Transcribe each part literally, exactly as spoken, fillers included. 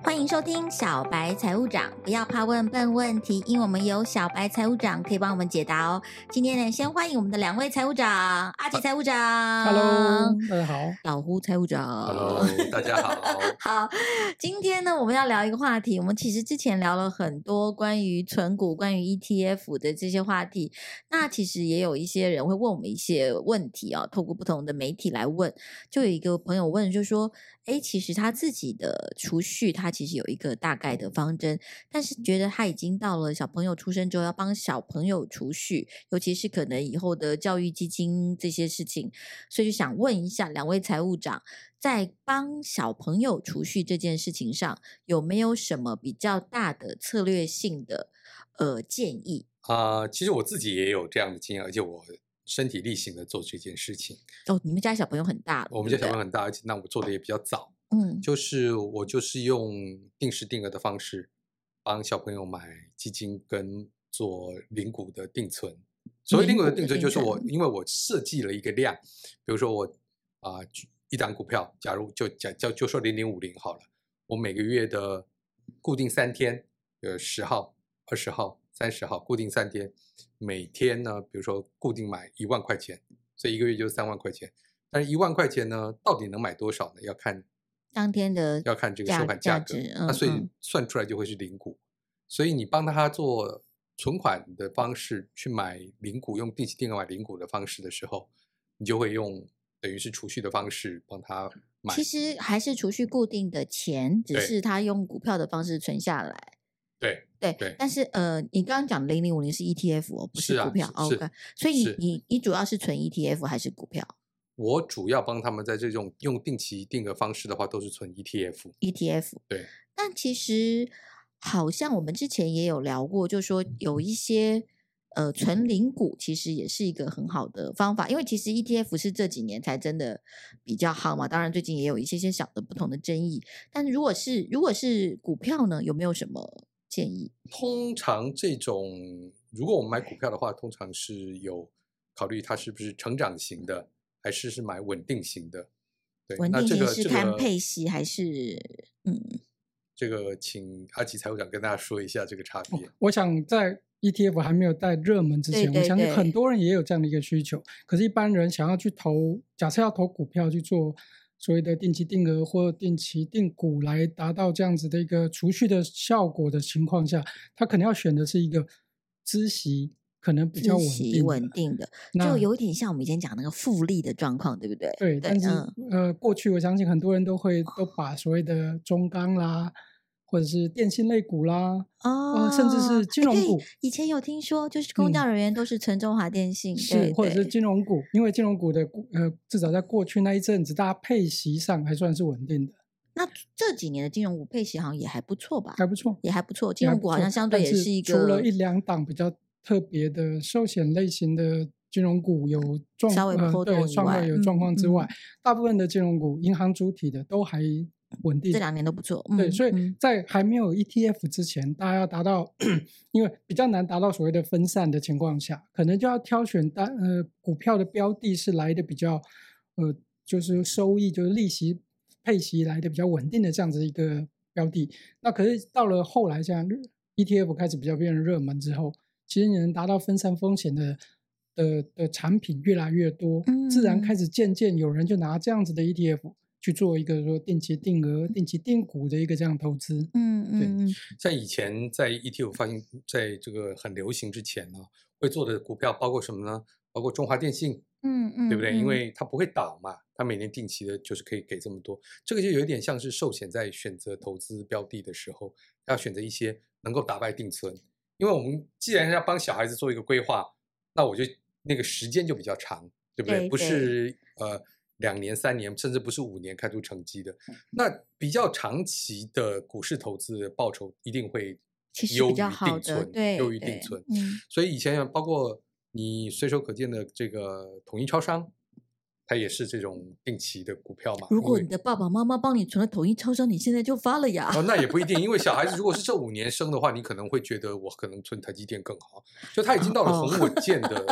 欢迎收听小白财务长，不要怕问笨问题，因为我们有小白财务长可以帮我们解答哦。今天呢，先欢迎我们的两位财务长，阿吉财务长 ，Hello， 大家好， 老胡财务长 ，Hello， 大家好。 好，今天呢，我们要聊一个话题。我们其实之前聊了很多关于存股、关于 E T F 的这些话题。那其实也有一些人会问我们一些问题啊，透过不同的媒体来问。就有一个朋友问，就说：“哎，其实他自己的储蓄，他其实有一个大概的方针，但是觉得他已经到了小朋友出生之后，要帮小朋友储蓄，尤其是可能以后的教育基金这些事情，所以就想问一下两位财务长。”在帮小朋友储蓄这件事情上，有没有什么比较大的策略性的呃建议啊、呃？其实我自己也有这样的经验，而且我身体力行的做这件事情。 哦，你们家小朋友很大， 我们家小朋友很大，而且那我做的也比较早。 嗯， 就是我就是用定时定额的方式帮小朋友买基金跟做零股的定存。所谓零股的定存，就是我因为我设计了一个量，比如说我啊。呃一档股票，假如就假就就说零零五零好了，我每个月的固定三天，呃，十号、二十号、三十号，固定三天，每天呢，比如说固定买一万块钱，所以一个月就三万块钱。但是一万块钱呢，到底能买多少呢？要看当天的要看这个收盘价格， 嗯、 那所以算出来就会是零股。所以你帮他做存款的方式去买零股，用定期定额买零股的方式的时候，你就会用。等于是储蓄的方式帮他买， 其实还是储蓄固定的钱，只是他用股票的方式存下来。 对对对, 对， 但是呃，你刚刚讲零零五零是 E T F 哦，不是股票。 啊、 OK， 所以你你你主要是存 E T F 还是股票？ 我主要帮他们在这种用定期定额方式的话，都是存 E T F。E T F 对， 但其实好像我们之前也有聊过，就是说有一些。呃，存零股其实也是一个很好的方法，因为其实 E T F 是这几年才真的比较好嘛。当然，最近也有一些些小的不同的争议。但如果是如果是股票呢，有没有什么建议？ 通常这种，如果我们买股票的话，通常是有考虑它是不是成长型的，还是是买稳定型的。对， 稳定型那、这个、 是看配息还是、这个、嗯？ 这个请阿吉财务长跟大家说一下这个差别。 哦、我想在。E T F 还没有在热门之前， 对对对， 我相信很多人也有这样的一个需求。可是，一般人想要去投，假设要投股票去做所谓的定期定额或定期定股来达到这样子的一个储蓄的效果的情况下，他可能要选的是一个孳息可能比较稳定的， 稳定的，就有点像我们以前讲那个复利的状况，对不对？ 对，但是、嗯、呃，过去我相信很多人都会都把所谓的中钢啦。或者是电信类股啦， 哦、 呃，甚至是金融股。 以前有听说，就是公教人员都是存中华电信， 嗯、是，或者是金融股，因为金融股的呃，至少在过去那一阵子，大家配息上还算是稳定的。 那这几年的金融股配息好像也还不错吧？ 还不错， 也还不错。金融股好像相对也是一个， 除了一两档比较特别的寿险类型的金融股有状稍微波动以外， 对，有状况之外、 嗯嗯， 大部分的金融股、银行主体的都还。稳定， 这两年都不错。 对， 嗯、 所以在还没有 E T F 之前，大家要达到，因为比较难达到所谓的分散的情况下，可能就要挑选单呃股票的标的是来的比较呃就是收益就是利息配息来的比较稳定的这样子一个标的。那可是到了后来，像 E T F 开始比较变成热门之后，其实你能达到分散风险的的的产品越来越多， 嗯、 自然开始渐渐有人就拿这样子的 E T F。去做一个说定期定额、定期定股的一个这样投资， 嗯嗯， 对。像以前在 E T F 发行在这个很流行之前呢，会做的股票包括什么呢？包括中华电信， 嗯嗯， 对不对？ 嗯、 因为它不会倒嘛，它每年定期的就是可以给这么多。这个就有一点像是寿险在选择投资标的的时候，要选择一些能够打败定存。因为我们既然要帮小孩子做一个规划，那我就那个时间就比较长，对不对？ 对对， 不是呃。两年、三年，甚至不是五年看出成绩的，那比较长期的股市投资的报酬一定会优于定存， 对， 优于定存。 嗯， 所以以前包括你随手可见的这个统一超商，它也是这种定期的股票嘛。 如果你的爸爸妈妈帮你存了统一超商，你现在就发了呀。 哦，那也不一定，因为小孩子如果是这五年生的话，你可能会觉得我可能存台积电更好，就他已经到了很稳健的。 哦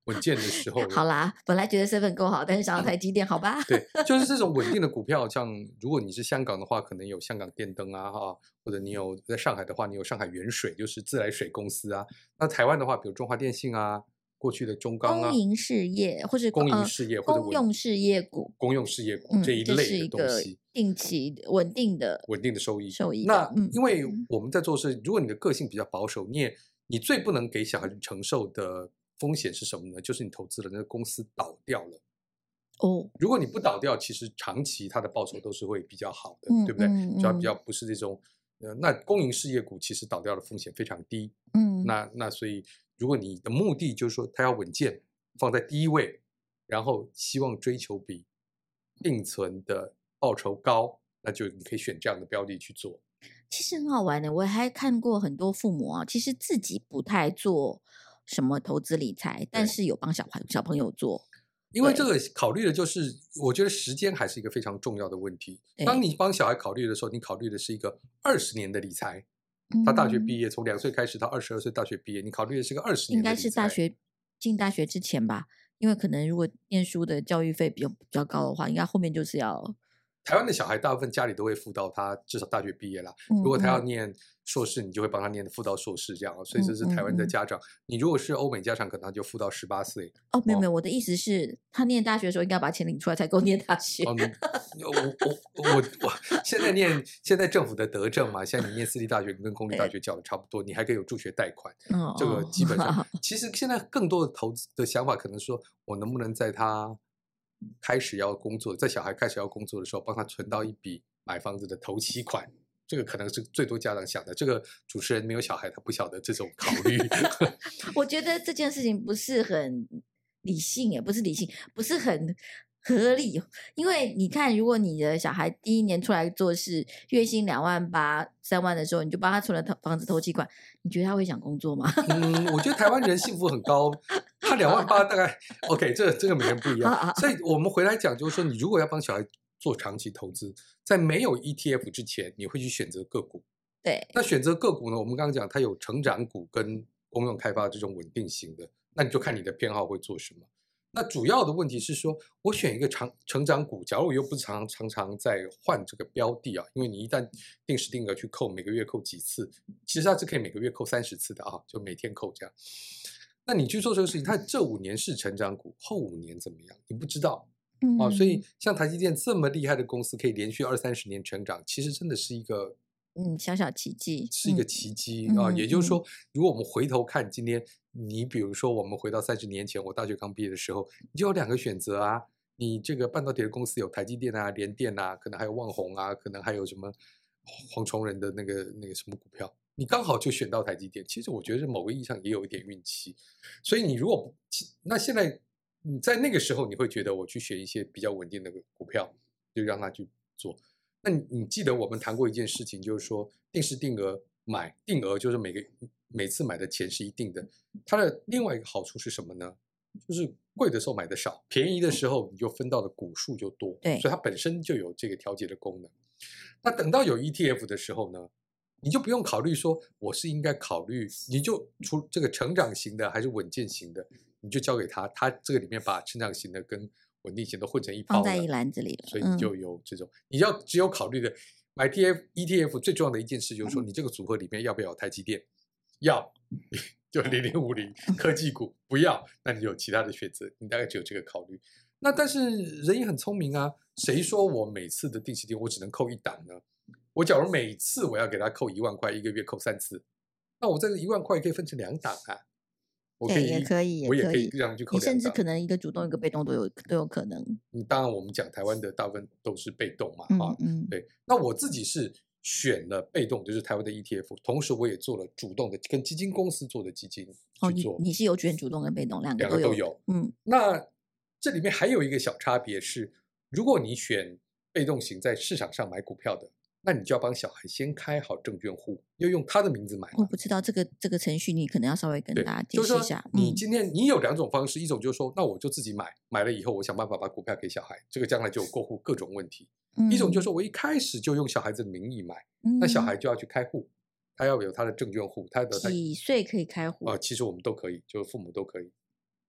稳健的时候了。 好啦，本来觉得 seven 够好，但是想到台积电，好吧？ 对，就是这种稳定的股票，像如果你是香港的话，可能有香港电灯啊，哈，或者你有在上海的话，你有上海原水，就是自来水公司啊。那台湾的话，比如中华电信啊，过去的中钢啊， 公营事业或是公营事业、呃、或者公用事业股、 公用事业股、嗯、这一类的东西， 定期稳定的稳定的收益。 收益。 那、嗯、因为我们在做事，如果你的个性比较保守，你也你最不能给小孩子承受的风险是什么呢？就是你投资的那个公司倒掉了。 哦， 如果你不倒掉，其实长期它的报酬都是会比较好的， 嗯、 对不对？ 嗯、 就比较不是这种，呃，那公营事业股其实倒掉的风险非常低。 嗯， 那那所以，如果你的目的就是说它要稳健，放在第一位，然后希望追求比定存的报酬高，那就你可以选这样的标的去做。 其实很好玩的，我还看过很多父母啊，其实自己不太做什么投资理财，但是有帮小朋小朋友做。 因为这个考虑的就是，我觉得时间还是一个非常重要的问题。当你帮小孩考虑的时候，你考虑的是一个二十年的理财。他大学毕业，从两岁开始到二十二岁大学毕业，你考虑的是个二十年的理财。 应该是大学进大学之前吧，因为可能如果念书的教育费比较比较高的话，应该后面就是要。 台湾的小孩大部分家里都会辅导他，至少大学毕业啦。嗯、如果他要念硕士，你就会帮他念辅导硕士这样。所以这是台湾的家长。嗯嗯嗯、你如果是欧美家长，可能他就辅导十八岁。 哦，没有没有，我的意思是，他念大学的时候应该把钱领出来才够念大学。 哦、我我我我现在念现在政府的德政嘛，现在你念私立大学跟公立大学缴的差不多，你还可以有助学贷款。 哦、 这个基本上，其实现在更多的投资的想法，可能说我能不能在他开始要工作，在小孩开始要工作的时候，帮他存到一笔买房子的头期款，这个可能是最多家长想的。这个主持人没有小孩，他不晓得这种考虑。 我觉得这件事情不是很理性，也不是理性，不是很合理。因为你看，如果你的小孩第一年出来做事，月薪两万八、三万的时候，你就帮他存了房子头期款，你觉得他会想工作吗？ 嗯，我觉得台湾人幸福很高。他两万八大概 OK， 这这个每个人不一样，所以我们回来讲，就是说，你如果要帮小孩做长期投资，在没有 E T F 之前，你会去选择个股。 对， 那选择个股呢？我们刚刚讲，它有成长股跟公用开发这种稳定型的，那你就看你的偏好会做什么。那主要的问题是说，我选一个长成长股，假如我又不是常常常在换这个标的啊，因为你一旦定时定额去扣，每个月扣几次，其实它是可以每个月扣三十次的啊，就每天扣这样。那你去做这个事情，它这五年是成长股，后五年怎么样？你不知道， 嗯、 啊，所以像台积电这么厉害的公司，可以连续二三十年成长，其实真的是一个， 嗯，小小奇迹， 是一个奇迹、 嗯、 啊。 嗯、 也就是说，如果我们回头看今天，你比如说我们回到三十年前，我大学刚毕业的时候，你就有两个选择啊，你这个半导体的公司有台积电啊、联电啊，可能还有旺宏啊，可能还有什么黄崇仁的那个那个什么股票。你刚好就选到台积电，其实我觉得某个意义上也有一点运气。所以你如果那现在你在那个时候，你会觉得我去选一些比较稳定的股票，就让他去做。那你你记得我们谈过一件事情，就是说定时定额买，定额就是每个每次买的钱是一定的。它的另外一个好处是什么呢？就是贵的时候买的少，便宜的时候你就分到的股数就多。 对， 所以它本身就有这个调节的功能。那等到有 E T F 的时候呢？你就不用考虑说我是应该考虑，你就出这个成长型的还是稳健型的，你就交给他，他这个里面把成长型的跟稳定型的混成一包了， 放在一篮子里了， 所以你就有这种、嗯、你要只有考虑的买 T F E T F 最重要的一件事就是说，你这个组合里面要不要有台积电？要，就零零五零科技股；不要，那你有其他的选择，你大概只有这个考虑。那但是人也很聪明啊，谁说我每次的定期定额我只能扣一档呢？我假如每次我要给他扣一万块，一个月扣三次，那我这个一万块可以分成两档啊。我可以， 也可以， 我也可以让去扣两档。 你甚至可能一个主动，一个被动都有都有可能。 当然，我们讲台湾的大部分都是被动嘛， 嗯啊， 嗯， 对。那我自己是选了被动，就是台湾的 E T F， 同时我也做了主动的，跟基金公司做的基金去做。 哦，你你是有选主动跟被动两个两个都有。 嗯， 那这里面还有一个小差别是，如果你选被动型在市场上买股票的。那你就要帮小孩先开好证券户，要用他的名字买。 我不知道这个这个程序，你可能要稍微跟大家解释一下。 就是、你今天你有两种方式，一种就是说，那我就自己买，买了以后我想办法把股票给小孩，这个将来就有过户各种问题。 嗯、 一种就是说我一开始就用小孩子的名义买， 嗯、 那小孩就要去开户，他要有他的证券户，他的几岁可以开户？ 啊、呃，其实我们都可以，就父母都可以。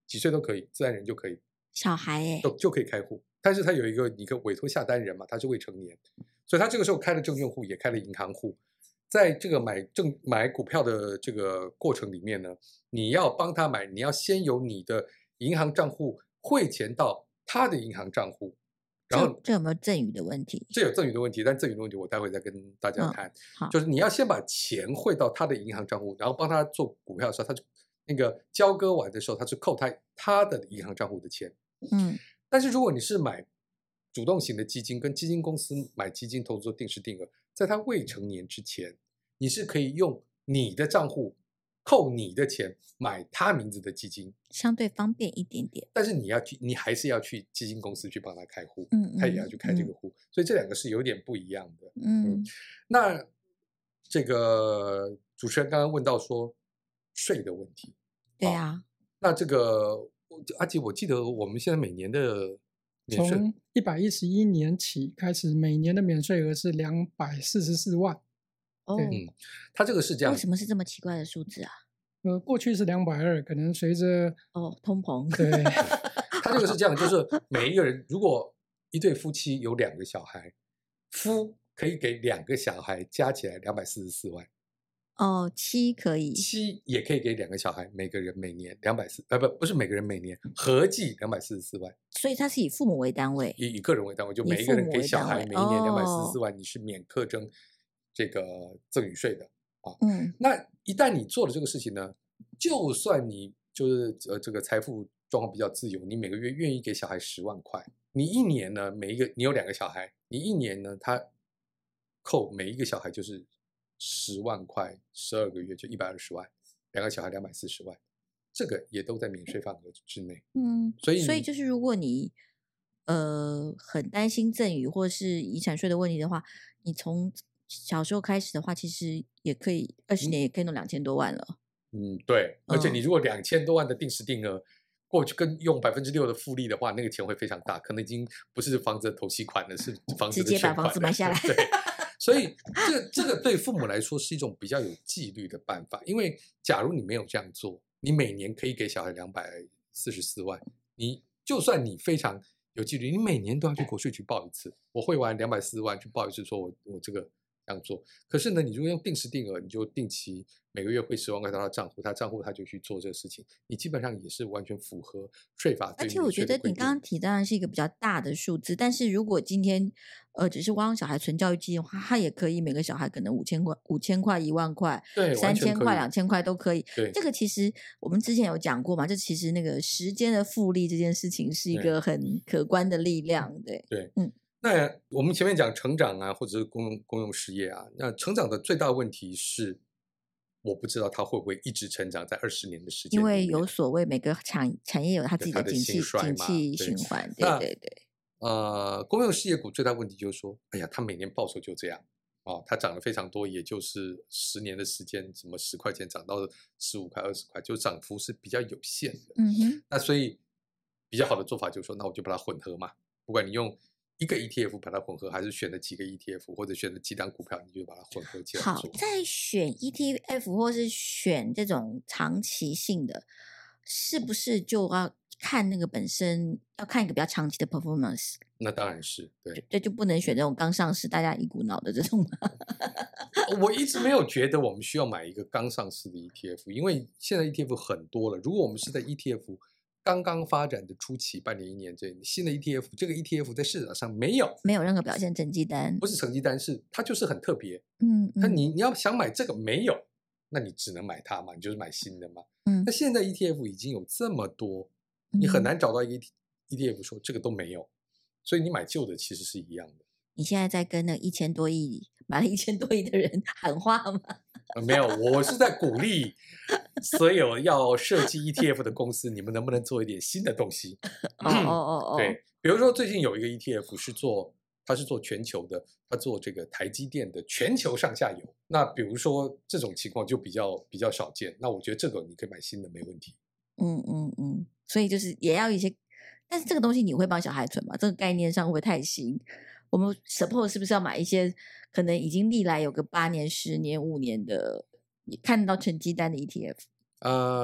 几岁都可以，自然人就可以， 小孩哎， 就就可以开户。但是他有一个你可以委托下单人嘛，他是未成年，所以他这个时候开了证券户，也开了银行户。在这个买证买股票的这个过程里面呢，你要帮他买，你要先由你的银行账户汇钱到他的银行账户，然后这有没有赠与的问题？ 这有赠与的问题，但赠与的问题我待会再跟大家谈。 嗯、 就是你要先把钱汇到他的银行账户，然后帮他做股票的时候，他就那个交割完的时候，他是扣他他的银行账户的钱。 嗯， 但是如果你是买主动型的基金，跟基金公司买基金投资做定时定额，在他未成年之前，你是可以用你的账户扣你的钱买他名字的基金， 相对方便一点点。 但是你要去，你还是要去基金公司去帮他开户， 嗯， 他也要去开这个户， 嗯、 所以这两个是有点不一样的。 嗯， 嗯那这个主持人刚刚问到说税的问题， 对啊， 那这个阿吉，我记得我们现在每年的免税从一百一十一年起开始，每年的免税额是两百四十四万。 哦， 嗯，它这个是这样， 为什么是这么奇怪的数字啊？ 呃，过去是两百二，可能随着哦通膨， 对， 它这个是这样，就是每一个人，如果一对夫妻有两个小孩，夫可以给两个小孩加起来两百四十四万。 哦，妻可以， 妻也可以给两个小孩，每个人每年两百四，呃，不，不是每个人每年，合计两百四十四万。 所以它是以父母为单位， 以以个人为单位，就每一个人给小孩每一年两百四十四万， 哦、 你是免课征这个赠与税的啊。 嗯， 那一旦你做了这个事情呢，就算你就是呃这个财富状况比较自由，你每个月愿意给小孩十万块，你一年呢，每一个你有两个小孩，你一年呢，他扣每一个小孩就是十万块，十二个月就一百二十万，两个小孩两百四十万，这个也都在免税范围之内。 嗯， 所以所以就是如果你呃很担心赠与或是遗产税的问题的话，你从小时候开始的话，其实也可以二十年也可以弄两千多万了。 嗯，对，而且你如果两千多万的定时定额，过去跟用百分之六的复利的话，那个钱会非常大，可能已经不是房子的头期款了，是房子的直接把房子买下来。 对，所以这个这个对父母来说是一种比较有纪律的办法，因为假如你没有这样做，你每年可以给小孩两百四十四万，你就算你非常有纪律，你每年都要去国税局报一次，我汇完两百四十万去报一次，说我我这个这样做。可是呢，你如果用定时定额，你就定期每个月汇十万块到他账户，他账户他就去做这个事情，你基本上也是完全符合税法对免税的规定。 而且我觉得你刚刚提当然是一个比较大的数字，但是如果今天呃只是帮小孩存教育基金的话，他也可以每个小孩可能五千块、五千块、一万块、 对， 三千块、两千块都可以。 对， 这个其实我们之前有讲过嘛，这其实那个时间的复利这件事情是一个很可观的力量。对对， 嗯。 那我们前面讲成长啊，或者是公用公用事业啊，那成长的最大问题是，我不知道它会不会一直成长在二十年的时间， 因为有所谓每个产产业有它自己的景气景气循环，对对对。 呃，公用事业股最大问题就是说，哎呀，它每年报酬就这样哦，它涨了非常多，也就是十年的时间，什么十块钱涨到十五块、二十块，就涨幅是比较有限的。 嗯哼。 那所以比较好的做法就是说，那我就把它混合嘛，不管你用一个 E T F 把它混合，还是选了几个 E T F， 或者选了几档股票，你就把它混合起来做。 好，在选 E T F 或是选这种长期性的，是不是就要看那个本身要看一个比较长期的 performance？ 那当然是对， 对，就不能选这种刚上市大家一股脑的这种。 我一直没有觉得我们需要买一个刚上市的 E T F， 因为现在 E T F 很多了。如果我们是在 E T F刚刚发展的初期，半年一年这新的 E T F， 这个 E T F 在市场上没有没有任何表现成绩单， 不是成绩单，是它就是很特别。 嗯， 那你你要想买这个没有，那你只能买它嘛，你就是买新的嘛。 嗯， 那现在 E T F 已经有这么多，你很难找到一个 E T F 说这个都没有，所以你买旧的其实是一样的。 你现在在跟那一千多亿买了一千多亿的人喊话吗？ 呃、没有，我是在鼓励所有要设计 E T F 的公司，你们能不能做一点新的东西？ 哦哦哦哦， 对，比如说最近有一个 E T F 是做，它是做全球的，它做这个台积电的全球上下游。那比如说这种情况就比较比较少见，那我觉得这个你可以买新的没问题。 嗯嗯嗯，所以就是也要一些，但是这个东西你会帮小孩存吗？这个概念上会不会太新？我们 suppose 是不是要买一些可能已经历来有个八年、十年、五年的看到成绩单的 E T F？ 呃，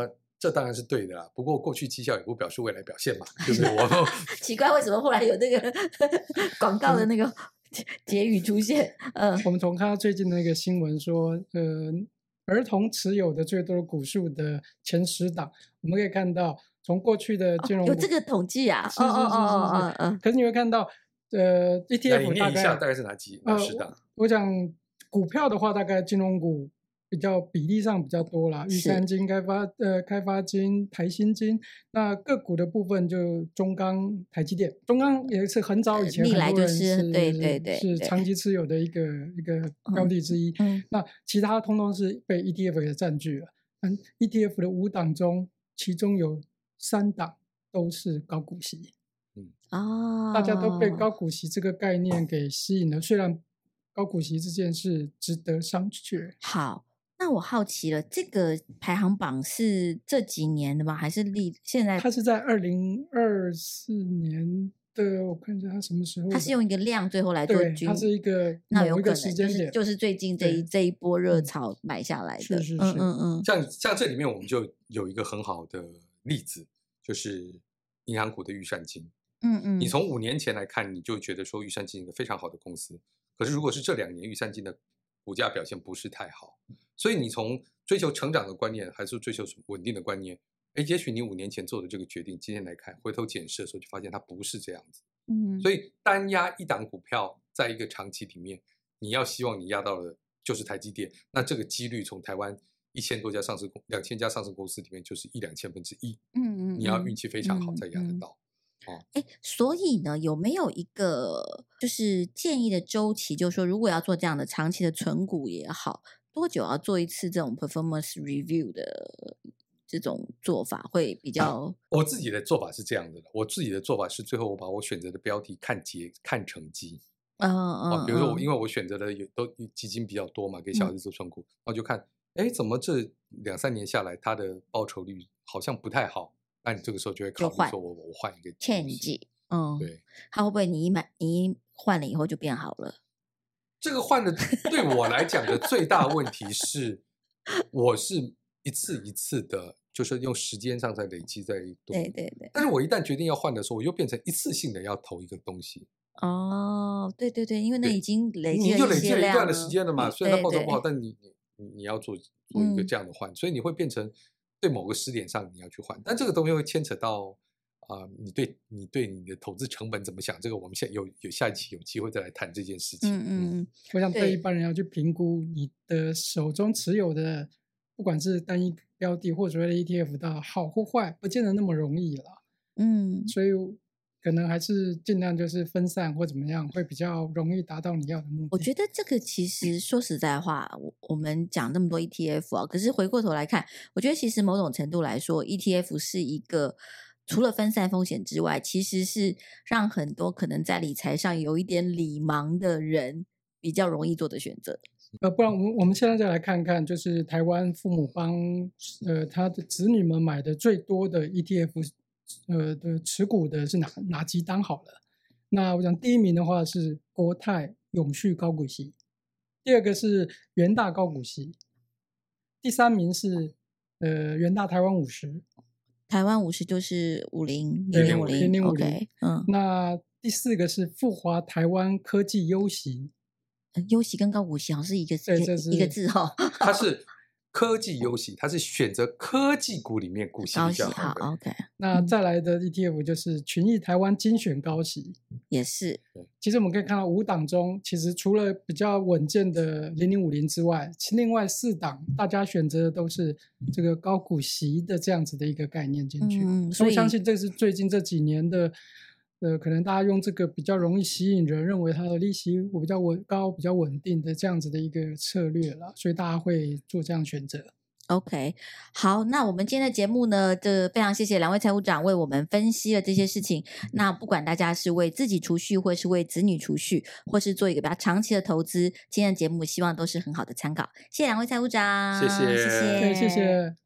这当然是对的啦。不过过去绩效也不表示未来表现嘛，对不对？我奇怪，为什么后来有那个广告的那个结语出现？嗯、呃， 我们从看到最近的那个新闻说，呃，儿童持有的最多股数的前十档，我们可以看到，从过去的金融、 哦、有这个统计啊， 是是是是是， 哦哦哦哦哦， 可是你会看到，呃 ，E T F 大概大概是哪几哪十档？ 呃，我讲股票的话，大概金融股比较比例上比较多啦，玉山金、开发呃开发金、台新金。那个股的部分就中钢、台积电。中钢也是很早以前历来就很多人是对对对是长期持有的一个一个标的之一。 嗯， 那其他通通是被 E T F 给占据了。嗯 ，E T F 的五档中，其中有三档都是高股息。 嗯哦， 大家都被高股息这个概念给吸引了。虽然高股息这件事值得商榷。 好，那我好奇了，这个排行榜是这几年的吗？还是历现在？ 它是在二零二四年的，我看一下它什么时候。 它是用一个量最后来做均， 它是一个某一个那有可能时间点， 就是就是最近这一这一波热潮买下来的。 是是是， 嗯嗯嗯。 像像这里面我们就有一个很好的例子，就是银行股的玉山金。 嗯嗯， 你从五年前来看，你就觉得说玉山金一个非常好的公司。可是如果是这两年玉山金的股价表现不是太好，所以你从追求成长的观念，还是追求稳定的观念，哎，也许你五年前做的这个决定，今天来看回头检视的时候，就发现它不是这样子。 嗯， 所以单压一档股票，在一个长期里面，你要希望你压到的就是台积电，那这个几率从台湾一千多家上市公两千家上市公司里面，就是一两千分之一。 嗯嗯， 你要运气非常好才压得到。 哎、哦，所以呢，有没有一个就是建议的周期？就是说，如果要做这样的长期的存股也好，多久要做一次这种 performance review 的这种做法会比较？ 我自己的做法是这样的，我自己的做法是最后我把我选择的标的看结看成绩。 嗯嗯、 啊，比如说我因为我选择的有都基金比较多嘛，给小孩子做存股，然后就看，哎，怎么这两三年下来，它的报酬率好像不太好。那你这个时候就会考虑说我我换一个 change， 嗯， 对， 它会不会你一买你一换了以后就变好了？ 这个换的对我来讲的最大问题是，我是一次一次的，就是用时间上在累积在对对对。 但是我一旦决定要换的时候，我又变成一次性的要投一个东西。 哦，对对对，因为那已经累积了你就累积了一段的了时间了嘛，虽然它报酬不好，但你你你要做做一个这样的换， 嗯、 所以你会变成。对某个时点上你要去换，但这个东西会牵扯到啊、呃，你对你对你的投资成本怎么想？这个我们现在有有下一期有机会再来谈这件事情。 嗯嗯嗯， 我想对一般人要去评估你的手中持有的，不管是单一标的或所谓的 E T F 的好或坏，不见得那么容易了。 嗯， 所以可能还是尽量就是分散或怎么样，会比较容易达到你要的目的。 我觉得这个其实说实在话，我我们讲那么多 E T F 啊，可是回过头来看，我觉得其实某种程度来说 ，E T F 是一个除了分散风险之外，其实是让很多可能在理财上有一点理盲的人比较容易做的选择。 呃，不然我们我们现在再来看看，就是台湾父母帮呃他的子女们买的最多的 E T F。呃的持股的是哪哪几档好了？那我想第一名的话是国泰永续高股息，第二个是元大高股息，第三名是呃元大台湾五十， 台湾五十就是五零零零五零零零五零 ，OK， 嗯， 那第四个是富华台湾科技优息， 优息跟高股息好像是一个对， 一个一个字哦， 它是。科技优息，它是选择科技股里面股息比较好的。 好 ，OK。 那再来的 E T F 就是群益台湾精选高息， 也是。 其实我们可以看到五档中，其实除了比较稳健的零零五零之外，另外四档大家选择的都是这个高股息的这样子的一个概念进去。 嗯，所以我相信这是最近这几年的。呃，可能大家用这个比较容易吸引人，认为它的利息比较稳高、比较稳定的这样子的一个策略了，所以大家会做这样选择。 OK， 好，那我们今天的节目呢，就非常谢谢两位财务长为我们分析了这些事情。那不管大家是为自己储蓄，或是为子女储蓄，或是做一个比较长期的投资，今天的节目希望都是很好的参考。谢谢两位财务长， 谢谢， 谢谢， 对，谢谢。